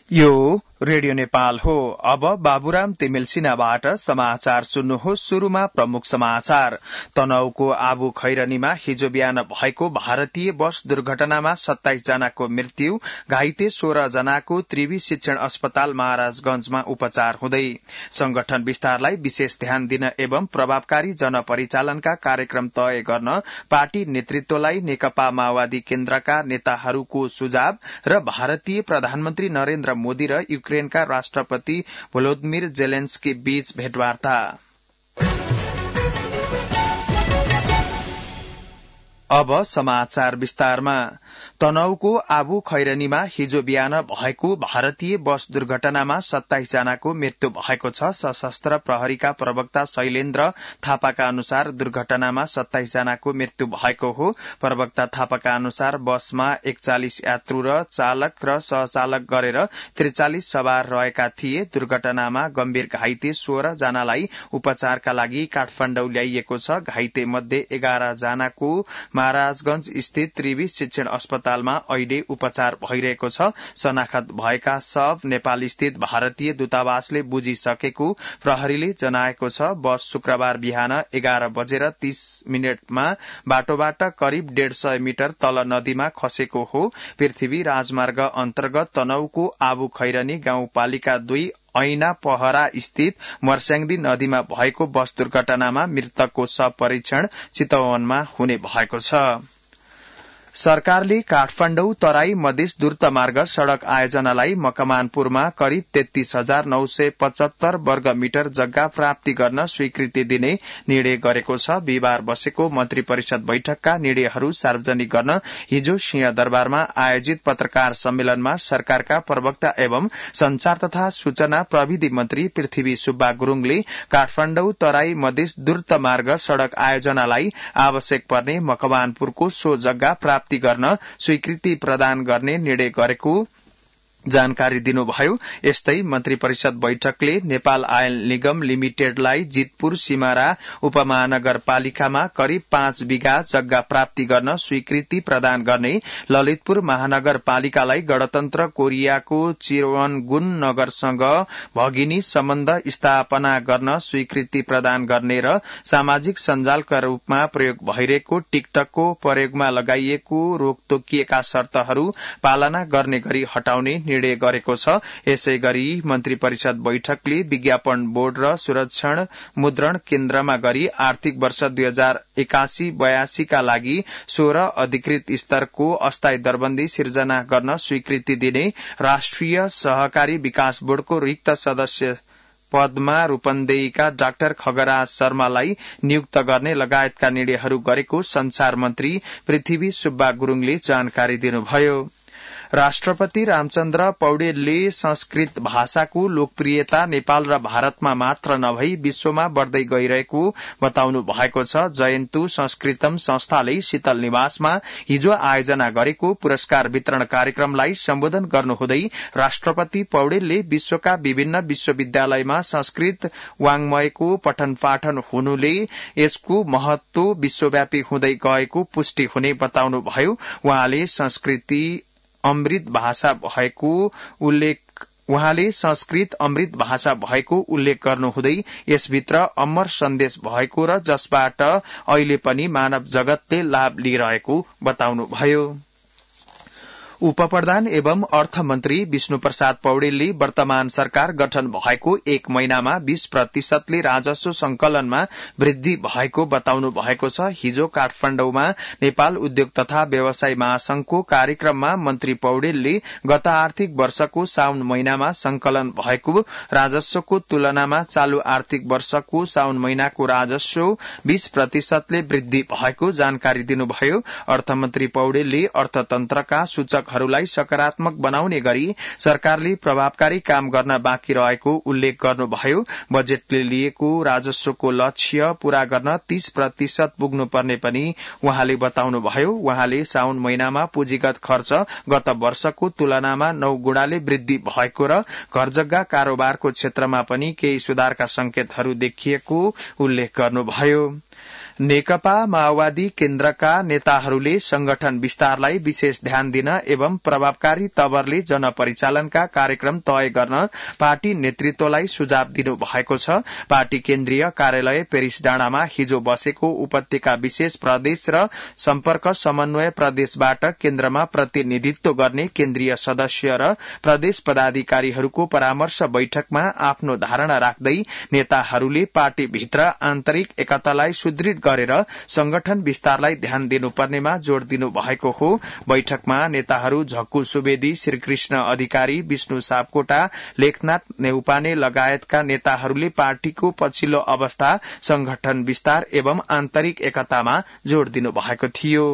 यो रेडियो नेपाल हो। अब बाबुराम तिमिल सिन्हाबाट समाचार सुन्नुहोस्। शुरूमा प्रमुख समाचार। तनहुको आबु खैरनीमा हिजो बिहान भएको भारतीय बस दुर्घटनामा 27 जनाको मृत्यु, घाइते 16 जनाको त्रिवी शिक्षण अस्पताल महाराजगंजमा उपचार हुँदै। संगठन विस्तारलाई विशेष ध्यान दिन एवं प्रभावकारी जनपरिचालनका कार्यक्रम तय गर्न पार्टी नेतृत्वलाई नेकपा माओवादी केन्द्रका नेताहरूको सुझाव र भारतीय प्रधानमन्त्री नरेन्द्र मोदी र युक्रेनका राष्ट्रपति भोलोदिमिर जेलेन्स्की बीच भेटवार्ता। अब समाचार विस्तारमा। तनहुको आबु खैरनीमा हिजो बिहान भएको भारतीय बस दुर्घटनामा 27 जनाको मृत्यु भएको छ। सशस्त्र प्रहरीका प्रवक्ता शैलेन्द्र थापाका अनुसार दुर्घटनामा 27 जनाको मृत्यु भएको हो। प्रवक्ता थापाका अनुसार बसमा 41 यात्रु र चालक र सहचालक गरेर 43 सवार रहेका थिए। दुर्घटनामा गम्भीर घाइते 16 जनालाई उपचारका लागि काठमाडौँ ल्याइएको छ। घाइते मध्ये 11 जनाको महाराजगंज स्थित त्रिवी शिक्षण अस्पतालमा अहिले उपचार भइरहेको छ। शनाखत भएका शव नेपाल स्थित भारतीय दूतावासले बुझिसकेको प्रहरीले जनाएको छ। बस शुक्रबार बिहान 11:30 बाटोबाट करिब 150 मिटर तल नदीमा खसेको हो। पृथ्वी राजमार्ग अन्तर्गत तनहुको आबु खैरनी गाउँपालिका 2 ऐना पहरा स्थित मर्स्याङदी नदीमा भएको बस दुर्घटनामा मृतकको शव परीक्षण चितवनमा हुने भएको छ। सरकारले काठमाडौँ तराई मधेस द्रुतमार्ग सड़क आयोजनालाई मकवानपुरमा करिब 33,975 वर्ग मिटर जग्गा प्राप्ति गर्न स्वीकृति दिने निर्णय गरेको छ। बिहिबार बसेको मन्त्री परिषद बैठकका निर्णयहरू सार्वजनिक गर्न हिजो सिंहदरबारमा आयोजित पत्रकार सम्मेलनमा सरकारका प्रवक्ता एवं संचार तथा सूचना प्रविधि मन्त्री पृथ्वी सुब्बा गुरूङले काठमाडौँ तराई मधेस द्रुतमार्ग सड़क आयोजनालाई आवश्यक पर्ने मकवानपुरको सो जग्गा प्राप्ति गर्न स्वीकृति प्रदान गर्ने निर्णय गरेको जानकारी दिनुभयो। यस्तै मन्त्री परिषद बैठकले नेपाल आयल निगम लिमिटेडलाई जितपुर सिमारा उपमहानगरपालिकामा करिब 5 बिघा जग्गा प्राप्ति गर्न स्वीकृति प्रदान गर्ने, ललितपुर महानगरपालिकालाई गणतन्त्र कोरियाको चिरवनगुन नगरसँग भगिनी सम्बन्ध स्थापना गर्न स्वीकृति प्रदान गर्ने र सामाजिक सञ्जालका रूपमा प्रयोग भइरहेको टिकटकको प्रयोगमा लगाइएको रोकतोकिएका शर्तहरू पालना गर्ने गरी हटाउने निर्णय गरेको छ। यसै गरी मन्त्री परिषद बैठकले विज्ञापन बोर्ड र सुरक्षण मुद्रण केन्द्रमा गरी आर्थिक वर्ष 2081-82 का लागि 16 अधिकृत स्तरको अस्थायी दरबन्दी सिर्जना गर्न स्वीकृति दिने, राष्ट्रिय सहकारी विकास बोर्डको रिक्त सदस्य पदमा रूपन्देहीका डाक्टर खगराज शर्मालाई नियुक्त गर्ने लगायतका निर्णयहरू गरेको संचार मन्त्री पृथ्वी सुब्बा गुरूङले जानकारी दिनुभयो। राष्ट्रपति रामचन्द्र पौडेलले संस्कृत भाषाको लोकप्रियता नेपाल र भारतमा मात्र नभई विश्वमा बढ्दै गइरहेको बताउनु भएको छ। जयन्तु संस्कृतम संस्थाले शीतल निवासमा हिजो आयोजना गरेको पुरस्कार वितरण कार्यक्रमलाई सम्बोधन गर्नुहुँदै राष्ट्रपति पौडेलले विश्वका विभिन्न विश्वविद्यालयमा संस्कृत वाङ्मयको पठन पाठन हुनुले यसको महत्व विश्वव्यापी हुँदै गएको पुष्टि हुने बताउनुभयो। उहाँले संस्कृत अमृत भाषा भएको उल्लेख गर्नुहुँदै यसभित्र अमर सन्देश भएको र जसबाट अहिले पनि मानव जगतले लाभ लिइरहेको बताउनुभयो। उपप्रधान एवं अर्थमन्त्री विष्णुप्रसाद पौडेलले वर्तमान सरकार गठन भएको 1 महिनामा 20% राजस्व संकलनमा वृद्धि भएको बताउनु भएको छ। हिजो काठमाडौँमा नेपाल उद्योग तथा व्यवसाय महासंघको कार्यक्रममा मन्त्री पौडेलले गत आर्थिक वर्षको साउन महिनामा संकलन भएको राजस्वको तुलनामा चालू आर्थिक वर्षको साउन महिनाको राजस्व 20% वृद्धि भएको जानकारी दिनुभयो। अर्थमन्त्री पौडेलले अर्थतन्त्रका सूचक हरूलाई सकारात्मक बनाउने गरी सरकारले प्रभावकारी काम गर्न बाँकी रहेको उल्लेख गर्नुभयो। बजेटले लिएको राजस्वको लक्ष्य पूरा गर्न 30% पुग्नुपर्ने पनि उहाँले बताउनुभयो। उहाँले साउन महिनामा पुँजीगत खर्च गत वर्षको तुलनामा 9 गुणाले वृद्धि भएको र घरजग्गा कारोबारको क्षेत्रमा पनि केही सुधारका संकेतहरू देखिएको उल्लेख गर्नुभयो। नेकपा माओवादी केन्द्रका नेताहरूले संगठन विस्तारलाई विशेष ध्यान दिन एवं प्रभावकारी तवरले जनपरिचालनका कार्यक्रम तय गर्न पार्टी नेतृत्वलाई सुझाव दिनु भएको छ। पार्टी केन्द्रीय कार्यालय पेरिस डाँडामा हिजो बसेको उपत्यका विशेष प्रदेश र सम्पर्क समन्वय प्रदेशबाट केन्द्रमा प्रतिनिधित्व गर्ने केन्द्रीय सदस्य र प्रदेश पदाधिकारीहरूको परामर्श बैठकमा आफ्नो धारणा राख्दै नेताहरूले पार्टीभित्र आन्तरिक एकतालाई सुदृढ़ गरेर संगठन विस्तारलाई ध्यान दिनुपर्नेमा जोड़ दिनु भएको हो। बैठकमा नेताहरू झक्कु सुवेदी, श्रीकृष्ण अधिकारी, विष्णु सापकोटा, लेखनाथ नेउपाने लगायतका नेताहरूले पार्टीको पछिल्लो अवस्था, संगठन विस्तार एवं आन्तरिक एकतामा जोड़ दिनु भएको थियो।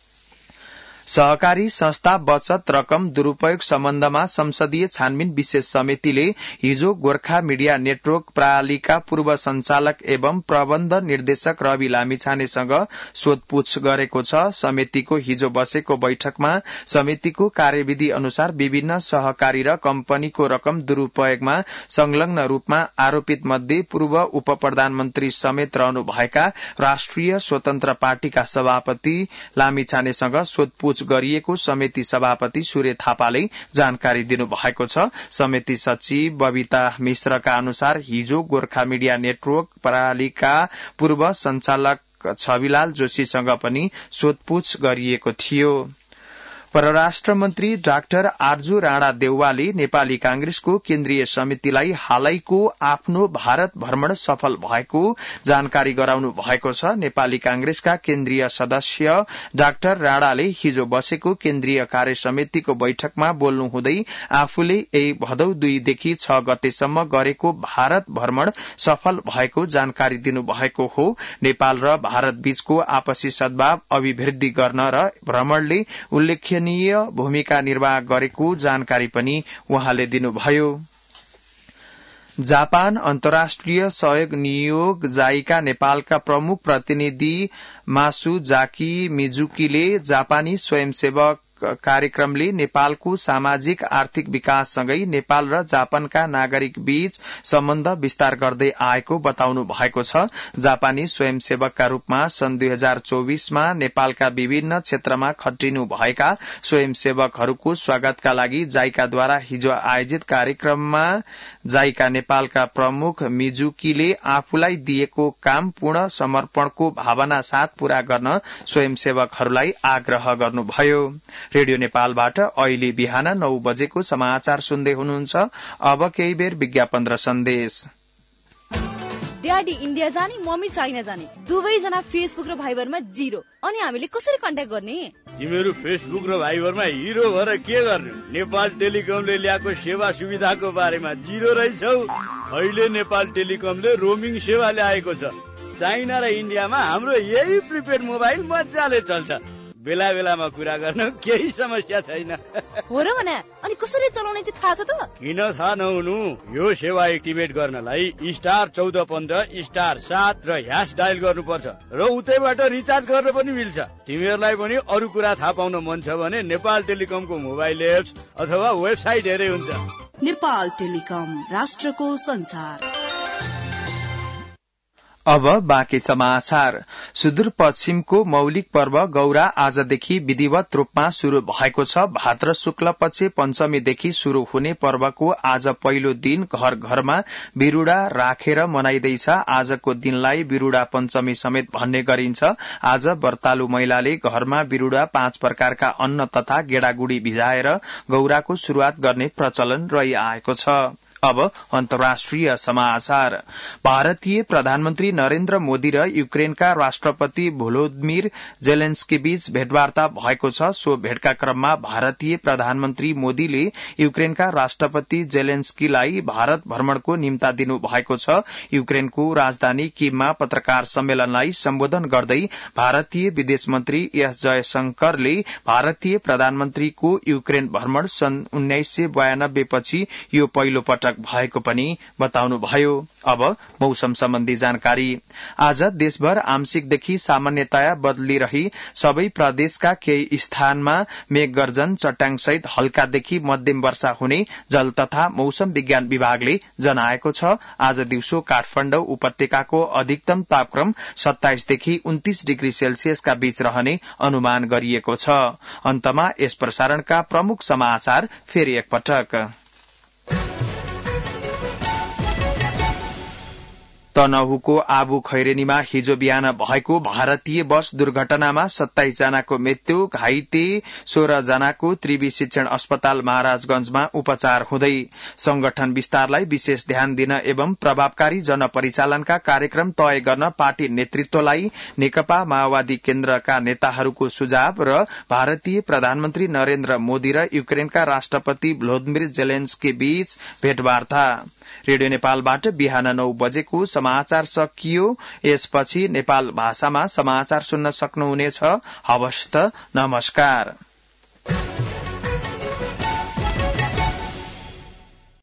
सहकारी संस्था बचत रकम दुरूपयोग सम्बन्धमा संसदीय छानबिन विशेष समितिले हिजो गोर्खा मीडिया नेटवर्क प्रणालीका पूर्व संचालक एवं प्रबन्ध निर्देशक रवि लामिछानेसँग सोधपूछ गरेको छ। समितिको हिजो बसेको बैठकमा समितिको कार्यविधि अनुसार विभिन्न सहकारी र कम्पनीको रकम दुरूपयोगमा संलग्न रूपमा आरोपित मध्ये पूर्व उप प्रधानमन्त्री समेत रहनुभएका राष्ट्रिय स्वतन्त्र पार्टीका सभापति लामिछानेसँग सोधपूछ गरिएको समिति सभापति सूर्य थापाले जानकारी दिनुभएको छ। समिति सचिव बबिता मिश्रका अनुसार हिजो गोर्खा मीडिया नेटवर्क प्रणालीका पूर्व संचालक छविलाल जोशीसँग पनि सोधपूछ गरिएको थियो। परराष्ट्र मन्त्री डाक्टर आर्जु राणा देउवाले नेपाली कांग्रेसको केन्द्रीय समितिलाई हालैको आफ्नो भारत भ्रमण सफल भएको जानकारी गराउनु भएको छ। नेपाली कांग्रेसका केन्द्रीय सदस्य डाक्टर राणाले हिजो बसेको केन्द्रीय कार्य समितिको बैठकमा बोल्नुहुँदै आफूले यही भदौ 2 देखि 6 गतेसम्म गरेको भारत भ्रमण सफल भएको जानकारी दिनुभएको हो। नेपाल र भारत बीचको आपसी सद्भाव अभिवृद्धि गर्न र भ्रमणले उल्लेख्य भूमिका निर्वाह गरेको जानकारी पनि उहाँले दिनुभयो। जापान अन्तर्राष्ट्रिय सहयोग नियोग जाइका नेपालका प्रमुख प्रतिनिधि मासुजाकी मिजुकीले जापानी स्वयंसेवक कार्यक्रमले नेपालको सामाजिक आर्थिक विकाससँगै नेपाल र जापानका नागरिक बीच सम्बन्ध विस्तार गर्दै आएको बताउनु भएको छ। जापानी स्वयंसेवकका रूपमा सन् 2024 मा नेपालका विभिन्न क्षेत्रमा खटिनु भएका स्वयंसेवकहरूको स्वागतका लागि जाइकाद्वारा हिजो आयोजित कार्यक्रममा जाइका नेपालका प्रमुख मिजुकीले आफूलाई दिएको काम पूर्ण समर्पणको भावना साथ पूरा गर्न स्वयंसेवकहरूलाई आग्रह गर्नुभयो। रेडियो नेपालबाट अहिले बिहान 9 बजेको समाचार सुन्दै हुनुहुन्छ। अब केही बेर विज्ञापन र सन्देश। ड्याडी इन्डिया जाने, मम्मी चाइना जाने, दुवैजना फेसबुक र भाइबरमा 0। अनि हामीले कसरी कन्ट्याक्ट गर्ने? तिमीहरू फेसबुक र भाइबरमा हिरो भएर के गर्ने? नेपाल टेलिकमले ल्याएको सेवा सुविधाको बारेमा 0 रहेछौ। अहिले नेपाल टेलिकमले रोमिङ सेवा ल्याएको छ। चाइना र इन्डियामा हाम्रो यही प्रिपेड मोबाइल मजाले चल्छ। बेला बेलामा कुरा गर्न केही समस्या छैन। हो र भने अनि कसरी चलाउने चाहिँ थाहा छ त? किन थाहा नहुनु? यो सेवा एक्टिभेट गर्नलाई *1415 *7 र # डायल गर्नुपर्छ र उतैबाट रिचार्ज गर्न पनि मिल्छ। तिमीहरूलाई पनि अरू कुरा थाहा पाउन मन छ भने नेपाल टेलिकमको मोबाइल एप्स अथवा वेबसाइट हेरे हुन्छ। नेपाल टेलिकम, राष्ट्रको संचार। अब बाँकी समाचार। सुदूरपश्चिमको मौलिक पर्व गौरा आजदेखि विधिवत रूपमा शुरू भएको छ। भाद्र शुक्ल पक्ष पञ्चमीदेखि शुरू हुने पर्वको आज पहिलो दिन घर घरमा बिरूडा राखेर मनाइदैछ। आजको दिनलाई बिरूडा पञ्चमी समेत भन्ने गरिन्छ। आज व्रतालु महिलाले घरमा बिरूडा 5 प्रकारका अन्न तथा गेडागुडी भिजाएर गौराको शुरूआत गर्ने प्रचलन रहिआएको छ। अब अन्तर्राष्ट्रिय समाचार। भारतीय प्रधानमन्त्री नरेन्द्र मोदी र युक्रेनका राष्ट्रपति भोलोदिमिर जेलेन्स्की बीच भेटवार्ता भएको छ। सो भेटका क्रममा भारतीय प्रधानमन्त्री मोदीले युक्रेनका राष्ट्रपति जेलेन्स्कीलाई भारत भ्रमणको निम्ता दिनु भएको छ। युक्रेनको राजधानी किममा पत्रकार सम्मेलनलाई सम्बोधन गर्दै भारतीय विदेश मन्त्री एस जयशंकरले भारतीय प्रधानमन्त्रीको युक्रेन भ्रमण सन् 1992 पछि यो पहिलो पटक फरक भएको पनि बताउनुभयो। अब मौसम सम्बन्धी जानकारी। आज देशभर आंशिकदेखि सामान्यतया बदलिरही सबै प्रदेशका केही स्थानमा मेघगर्जन चट्याङसहित हल्कादेखि मध्यम वर्षा हुने जल तथा मौसम विज्ञान विभागले जनाएको छ। आज दिउँसो काठमाडौँ उपत्यकाको अधिकतम तापक्रम 27 देखि 29 डिग्री सेल्सियसका बीच रहने अनुमान गरिएको छ। अन्तमा यस प्रसारणका प्रमुख समाचार फेरि एकपटक। तनहुको आबु खैरेनीमा हिजो बिहान भएको भारतीय बस दुर्घटनामा 27 जनाको मृत्यु, घाइते 16 जनाको त्रिवी शिक्षण अस्पताल महाराजगंजमा उपचार हुँदै। संगठन विस्तारलाई विशेष ध्यान दिन एवं प्रभावकारी जनपरिचालनका कार्यक्रम तय गर्न पार्टी नेतृत्वलाई नेकपा माओवादी केन्द्रका नेताहरूको सुझाव र भारतीय प्रधानमन्त्री नरेन्द्र मोदी र युक्रेनका राष्ट्रपति भ्लोदिमिर जेलेन्स्की बीच भेटवार्ता। रेडियो नेपालबाट बिहान 9 बजेको समाचार सकियो। यसपछि नेपाल भाषामा समाचार सुन्न सक्नुहुनेछ। हवस् त, नमस्कार।